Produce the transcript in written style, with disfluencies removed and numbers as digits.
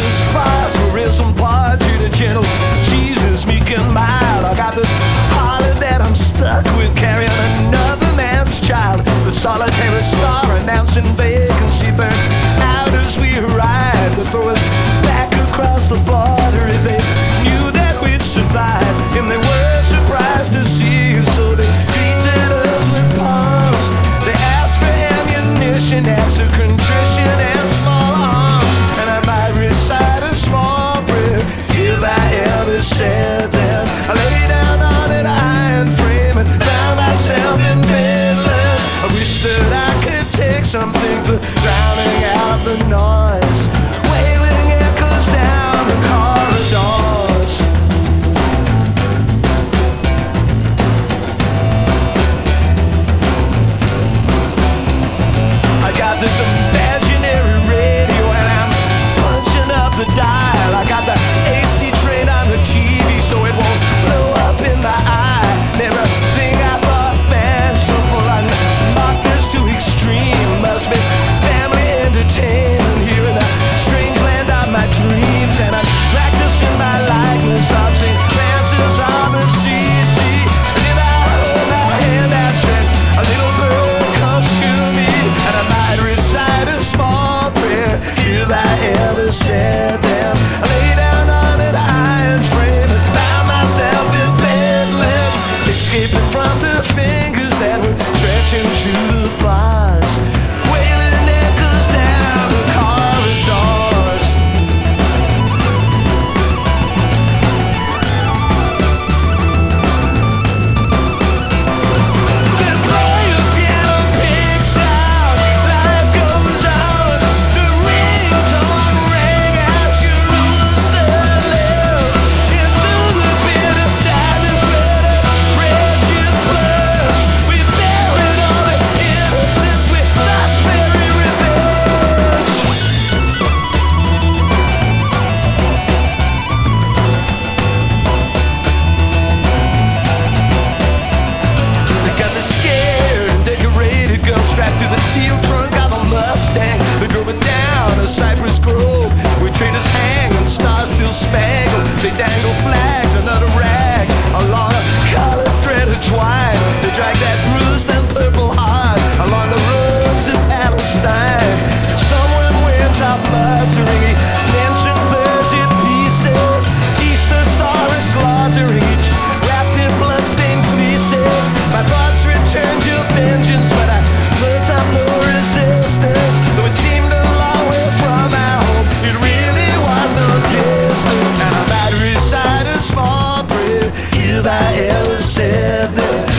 Jesus, phosphorism, party to gentle Jesus, meek and mild. I got this harlot that I'm stuck with, carrying another man's child. The solitary star announcing vacancy burned out as we ride to throw us back across the border. If they knew that we'd survive, and they were surprised to see us, so they greeted us with palms. They asked for ammunition, acts of contrition, and small arms. And I might recite a small prayer if I ever said that. I lay down on an iron frame and found myself in Bedlam. I wish that I could take something for drowning out the noise. Wailing echoes down the corridors. I got this imaginary radio and I'm punching up the dial. I got the AC train on the TV so it won't blow up in my eye. Everything I thought fanciful I mocked this too extreme. Must be family entertainment here in the strange land of my dreams. And I'm practicing my likeness of St. Francis of Assisi. And if I hold my hand outstretched, a little bird comes to me, and I might recite a small prayer if I ever said them. I lay down on an iron frame and found myself in Bedlam, escaping from the fingers that were stretching to the bars. Wailing echoes down the corridors. They play a piano, big sound. Life goes on. The ringtone rang out Jerusalem into the bitter sadness where the wretched plunge. We buried all the innocence, we lost very revenge. They got the scared and decorated girl strapped to the steel trunk of a Mustang. They drove it down a cypress grove where traders hang and stars still spangle. They dangle flags and other rags along a colored thread of twine. They drag that bruised and purple heart along the roads of Palestine. Someone went out muttering, he mentioned 30 pieces. Easter saw us slaughtering each wrapped in bloodstained fleeces. My thoughts returned to vengeance, but I built up no resistance. Though it seemed a long way from our home, it really was no distance. And I might recite a small prayer if I ever said that.